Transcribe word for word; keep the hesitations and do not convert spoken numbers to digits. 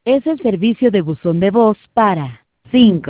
Es el servicio de buzón de voz para cinco